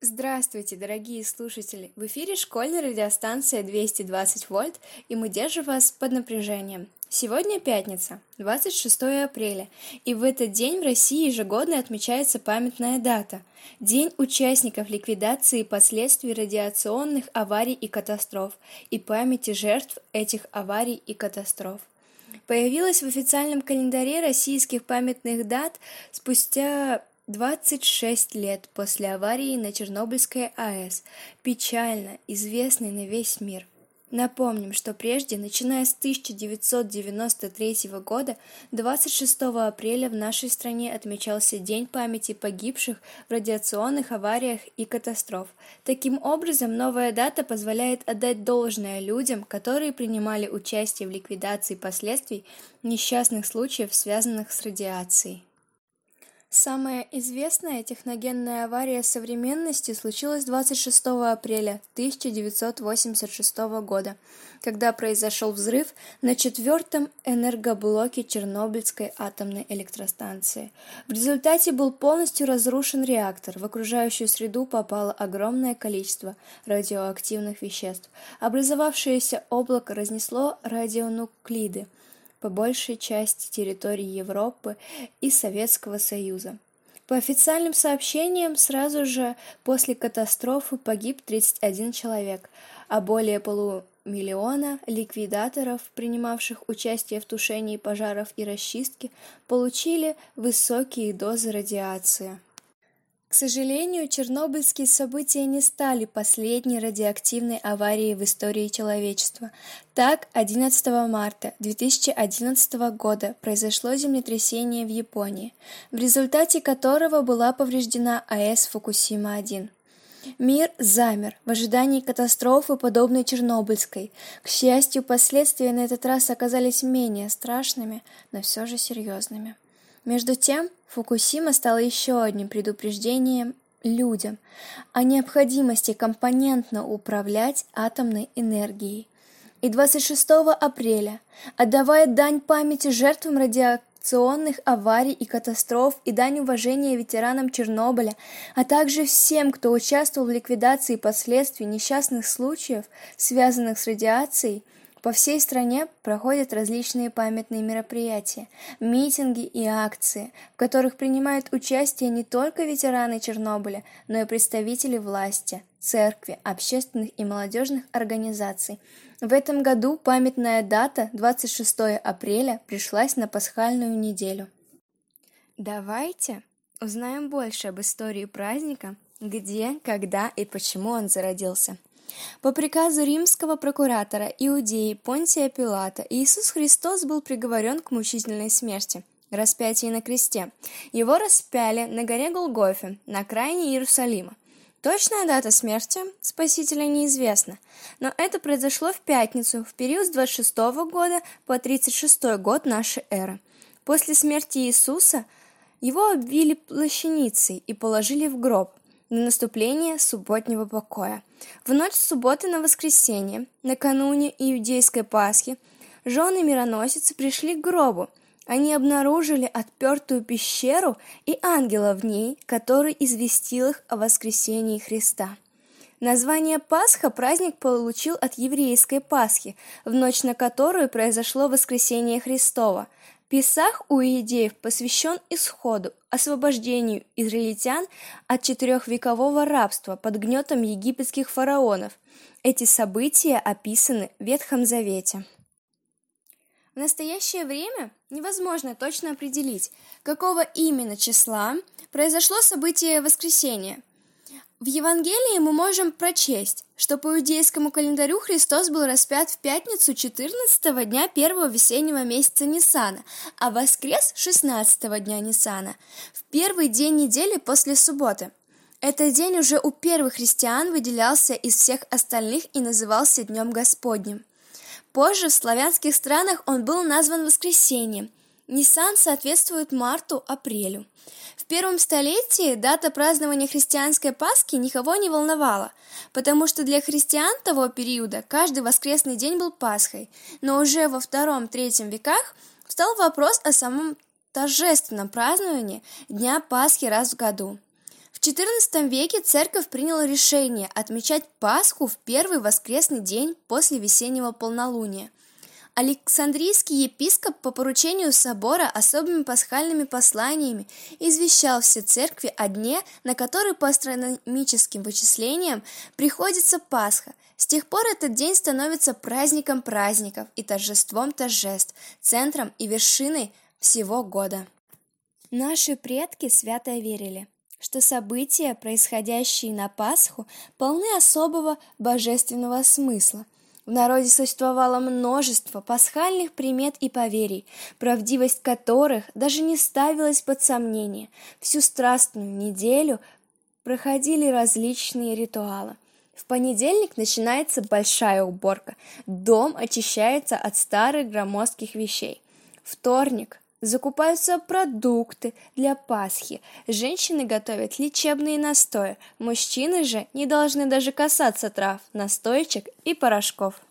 Здравствуйте, дорогие слушатели! В эфире школьная радиостанция 220 вольт, и мы держим вас под напряжением. Сегодня пятница, 26 апреля, и в этот день в России ежегодно отмечается памятная дата – День участников ликвидации последствий радиационных аварий и катастроф и памяти жертв этих аварий и катастроф. Появилась в официальном календаре российских памятных дат спустя 26 лет после аварии на Чернобыльской АЭС, печально известной на весь мир. Напомним, что прежде, начиная с 1993 года, 26 апреля в нашей стране отмечался День памяти погибших в радиационных авариях и катастроф. Таким образом, новая дата позволяет отдать должное людям, которые принимали участие в ликвидации последствий несчастных случаев, связанных с радиацией. Самая известная техногенная авария современности случилась 26 апреля 1986 года, когда произошел взрыв на четвертом энергоблоке Чернобыльской атомной электростанции. В результате был полностью разрушен реактор, в окружающую среду попало огромное количество радиоактивных веществ. Образовавшееся облако разнесло радионуклиды по большей части территории Европы и Советского Союза. По официальным сообщениям, сразу же после катастрофы погиб 31 человек, а более полумиллиона ликвидаторов, принимавших участие в тушении пожаров и расчистке, получили высокие дозы радиации. К сожалению, чернобыльские события не стали последней радиоактивной аварией в истории человечества. Так, 11 марта 2011 года произошло землетрясение в Японии, в результате которого была повреждена АЭС Фукусима-1. Мир замер в ожидании катастрофы, подобной Чернобыльской. К счастью, последствия на этот раз оказались менее страшными, но все же серьезными. Между тем, Фукусима стала еще одним предупреждением людям о необходимости компонентно управлять атомной энергией. И 26 апреля, отдавая дань памяти жертвам радиационных аварий и катастроф и дань уважения ветеранам Чернобыля, а также всем, кто участвовал в ликвидации последствий несчастных случаев, связанных с радиацией, по всей стране проходят различные памятные мероприятия, митинги и акции, в которых принимают участие не только ветераны Чернобыля, но и представители власти, церкви, общественных и молодежных организаций. В этом году памятная дата 26 апреля пришлась на пасхальную неделю. Давайте узнаем больше об истории праздника, где, когда и почему он зародился. По приказу римского прокуратора Иудеи Понтия Пилата Иисус Христос был приговорен к мучительной смерти, распятию на кресте. Его распяли на горе Голгофе, на окраине Иерусалима. Точная дата смерти Спасителя неизвестна, но это произошло в пятницу, в период с 26 года по 36 год нашей эры. После смерти Иисуса его обвили плащаницей и положили в гроб до наступления субботнего покоя. В ночь с субботы на воскресенье, накануне иудейской Пасхи, жены мироносицы пришли к гробу. Они обнаружили отпертую пещеру и ангела в ней, который известил их о воскресении Христа. Название Пасха праздник получил от еврейской Пасхи, в ночь на которую произошло воскресение Христово. Песах у иудеев посвящен исходу, освобождению израильтян от 4-векового рабства под гнетом египетских фараонов. Эти события описаны в Ветхом Завете. В настоящее время невозможно точно определить, какого именно числа произошло событие воскресения. В Евангелии мы можем прочесть, что по иудейскому календарю Христос был распят в пятницу 14-го дня первого весеннего месяца Нисана, а воскрес 16-го дня Нисана, в первый день недели после субботы. Этот день уже у первых христиан выделялся из всех остальных и назывался Днем Господним. Позже в славянских странах он был назван воскресением. Нисан соответствует марту-апрелю. В первом столетии дата празднования христианской Пасхи никого не волновала, потому что для христиан того периода каждый воскресный день был Пасхой, но уже во II-III веках встал вопрос о самом торжественном праздновании Дня Пасхи раз в году. В В XIV веке церковь приняла решение отмечать Пасху в первый воскресный день после весеннего полнолуния. Александрийский епископ по поручению собора особыми пасхальными посланиями извещал все церкви о дне, на который по астрономическим вычислениям приходится Пасха. С тех пор этот день становится праздником праздников и торжеством торжеств, центром и вершиной всего года. Наши предки свято верили, что события, происходящие на Пасху, полны особого божественного смысла. В народе существовало множество пасхальных примет и поверий, правдивость которых даже не ставилась под сомнение. Всю страстную неделю проходили различные ритуалы. В понедельник начинается большая уборка, дом очищается от старых громоздких вещей. Вторник закупаются продукты для Пасхи, женщины готовят лечебные настои, мужчины же не должны даже касаться трав, настоечек и порошков.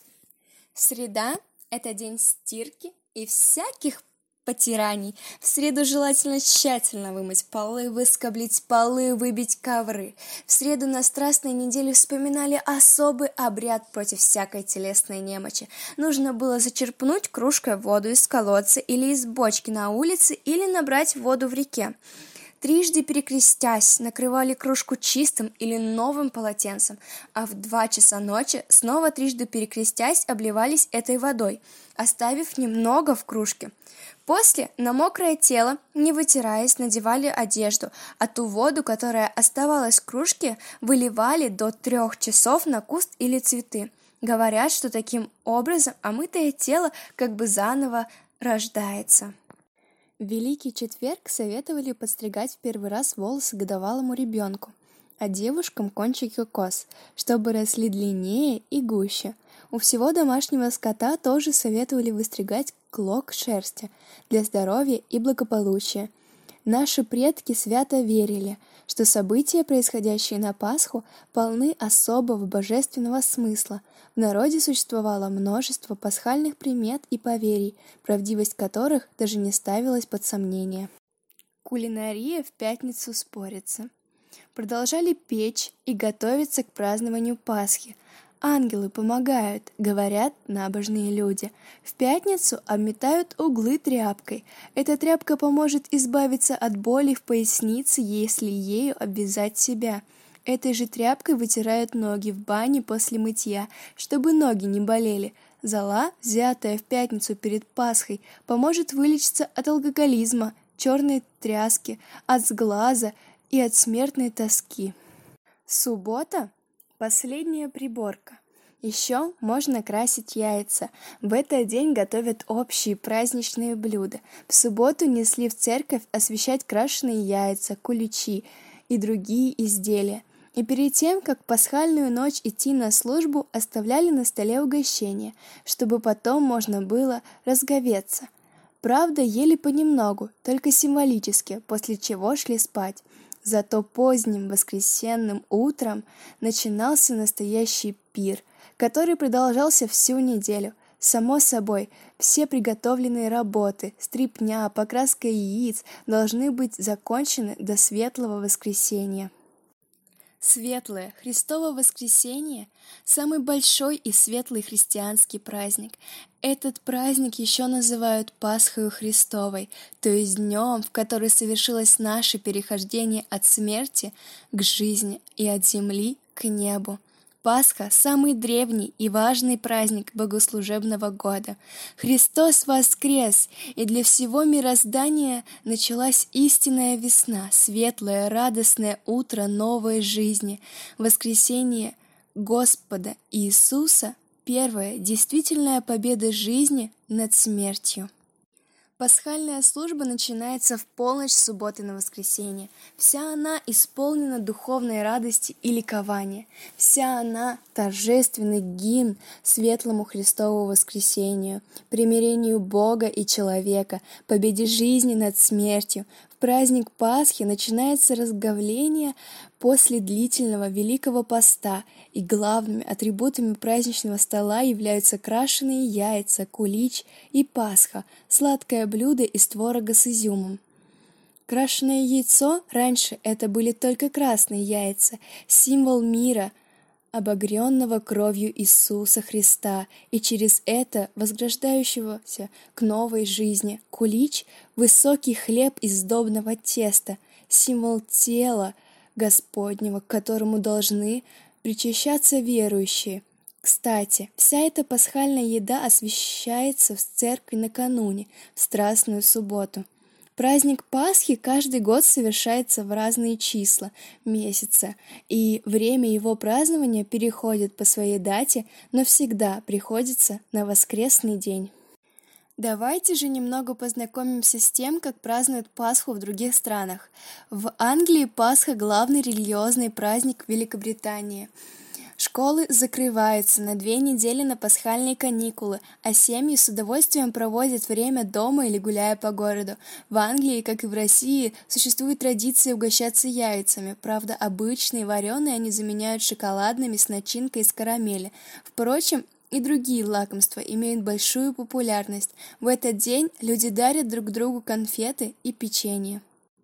Среда – это день стирки и всяких потираний. В среду желательно тщательно вымыть полы, выскоблить полы, выбить ковры. В среду на Страстной неделе вспоминали особый обряд против всякой телесной немочи. Нужно было зачерпнуть кружкой воду из колодца или из бочки на улице или набрать воду в реке. Трижды перекрестясь, накрывали кружку чистым или новым полотенцем, а в 2 часа ночи снова трижды перекрестясь обливались этой водой, оставив немного в кружке. После на мокрое тело, не вытираясь, надевали одежду, а ту воду, которая оставалась в кружке, выливали до 3 часов на куст или цветы. Говорят, что таким образом омытое тело как бы заново рождается. В Великий Четверг советовали подстригать в первый раз волосы годовалому ребенку, а девушкам кончики кос, чтобы росли длиннее и гуще. У всего домашнего скота тоже советовали выстригать клок шерсти для здоровья и благополучия. Наши предки свято верили, что события, происходящие на Пасху, полны особого божественного смысла. В народе существовало множество пасхальных примет и поверий, правдивость которых даже не ставилась под сомнение. Кулинария в пятницу спорится. Продолжали печь и готовиться к празднованию Пасхи. Ангелы помогают, говорят набожные люди. В пятницу обметают углы тряпкой. Эта тряпка поможет избавиться от боли в пояснице, если ею обвязать себя. Этой же тряпкой вытирают ноги в бане после мытья, чтобы ноги не болели. Зола, взятая в пятницу перед Пасхой, поможет вылечиться от алкоголизма, черной тряски, от сглаза и от смертной тоски. Суббота – последняя приборка. Еще можно красить яйца. В этот день готовят общие праздничные блюда. В субботу несли в церковь освещать крашеные яйца, куличи и другие изделия. И перед тем, как в пасхальную ночь идти на службу, оставляли на столе угощения, чтобы потом можно было разговеться. Правда, ели понемногу, только символически, после чего шли спать. Зато поздним воскресенным утром начинался настоящий пир, который продолжался всю неделю. Само собой, все приготовленные работы, стряпня, покраска яиц должны быть закончены до Светлого воскресения. Светлое Христово воскресение – самый большой и светлый христианский праздник. Этот праздник еще называют Пасхою Христовой, то есть днем, в который совершилось наше перехождение от смерти к жизни и от земли к небу. Пасха – самый древний и важный праздник богослужебного года. Христос воскрес, и для всего мироздания началась истинная весна, светлое, радостное утро новой жизни. Воскресение Господа Иисуса – первая действительная победа жизни над смертью. Пасхальная служба начинается в полночь с субботы на воскресенье. Вся она исполнена духовной радости и ликования. Вся она торжественный гимн светлому Христову воскресению, примирению Бога и человека, победе жизни над смертью. В праздник Пасхи начинается разговление после длительного Великого Поста, и главными атрибутами праздничного стола являются крашеные яйца, кулич и Пасха, сладкое блюдо из творога с изюмом. Крашеное яйцо раньше это были только красные яйца, символ мира, обогренного кровью Иисуса Христа и через это возрождающегося к новой жизни. Кулич — высокий хлеб из сдобного теста, символ тела Господнего, к которому должны причащаться верующие. Кстати, вся эта пасхальная еда освящается в церкви накануне, в Страстную субботу. Праздник Пасхи каждый год совершается в разные числа месяца, и время его празднования переходит по своей дате, но всегда приходится на воскресный день. Давайте же немного познакомимся с тем, как празднуют Пасху в других странах. В Англии Пасха – главный религиозный праздник Великобритании. Школы закрываются на 2 недели на пасхальные каникулы, а семьи с удовольствием проводят время дома или гуляя по городу. В Англии, как и в России, существует традиция угощаться яйцами. Правда, обычные вареные они заменяют шоколадными с начинкой из карамели. Впрочем, и другие лакомства имеют большую популярность. В этот день люди дарят друг другу конфеты и печенье.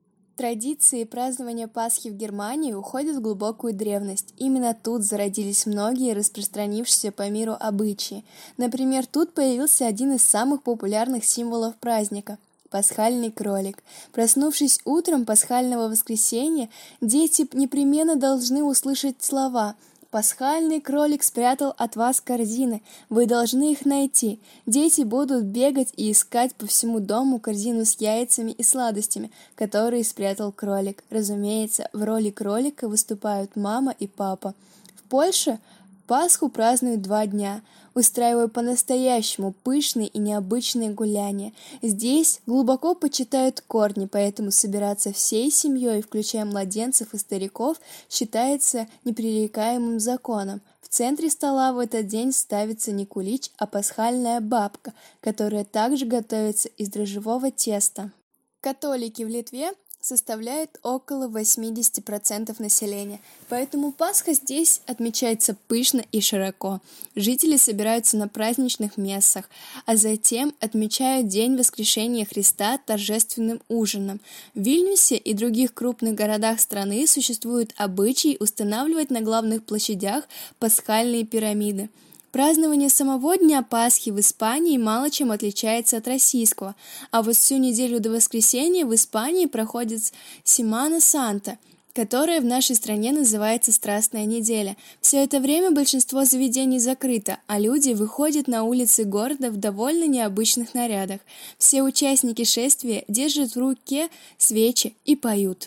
Традиции празднования Пасхи в Германии уходят в глубокую древность. Именно тут зародились многие распространившиеся по миру обычаи. Например, тут появился один из самых популярных символов праздника – пасхальный кролик. Проснувшись утром пасхального воскресенья, дети непременно должны услышать слова: «Пасхальный кролик спрятал от вас корзины, вы должны их найти». Дети будут бегать и искать по всему дому корзину с яйцами и сладостями, которые спрятал кролик. Разумеется, в роли кролика выступают мама и папа. В Польше Пасху празднуют 2 дня, устраивая по-настоящему пышные и необычные гуляния. Здесь глубоко почитают корни, поэтому собираться всей семьей, включая младенцев и стариков, считается непререкаемым законом. В центре стола в этот день ставится не кулич, а пасхальная бабка, которая также готовится из дрожжевого теста. Католики в Литве составляет около 80% населения, поэтому Пасха здесь отмечается пышно и широко. Жители собираются на праздничных мессах, а затем отмечают День Воскрешения Христа торжественным ужином. В Вильнюсе и других крупных городах страны существуют обычаи устанавливать на главных площадях пасхальные пирамиды. Празднование самого Дня Пасхи в Испании мало чем отличается от российского, а вот всю неделю до воскресенья в Испании проходит Семана Санта, которая в нашей стране называется Страстная неделя. Все это время большинство заведений закрыто, а люди выходят на улицы города в довольно необычных нарядах. Все участники шествия держат в руке свечи и поют.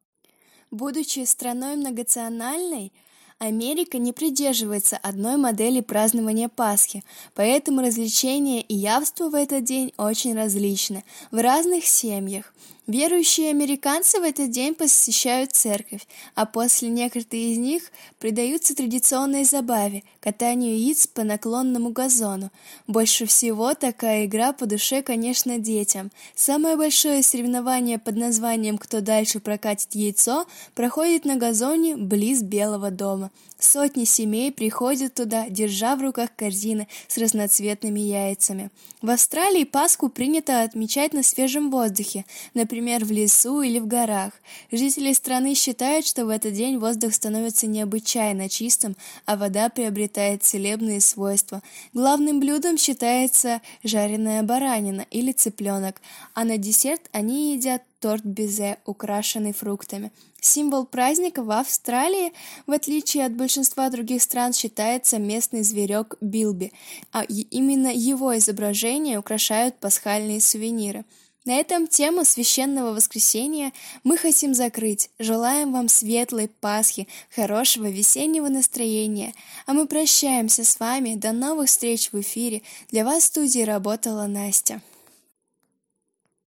Будучи страной многонациональной, Америка не придерживается одной модели празднования Пасхи, поэтому развлечения и явства в этот день очень различны в разных семьях. Верующие американцы в этот день посещают церковь, а после некоторые из них предаются традиционной забаве – катанию яиц по наклонному газону. Больше всего такая игра по душе, конечно, детям. Самое большое соревнование под названием «Кто дальше прокатит яйцо» проходит на газоне близ Белого дома. Сотни семей приходят туда, держа в руках корзины с разноцветными яйцами. В Австралии Пасху принято отмечать на свежем воздухе, например, в лесу или в горах. Жители страны считают, что в этот день воздух становится необычайно чистым, а вода приобретает целебные свойства. Главным блюдом считается жареная баранина или цыпленок, а на десерт они едят торт безе, украшенный фруктами. Символ праздника в Австралии, в отличие от большинства других стран, считается местный зверек билби, а именно его изображение украшают пасхальные сувениры. На этом тему Священного Воскресения мы хотим закрыть. Желаем вам светлой Пасхи, хорошего весеннего настроения. А мы прощаемся с вами. До новых встреч в эфире. Для вас в студии работала Настя.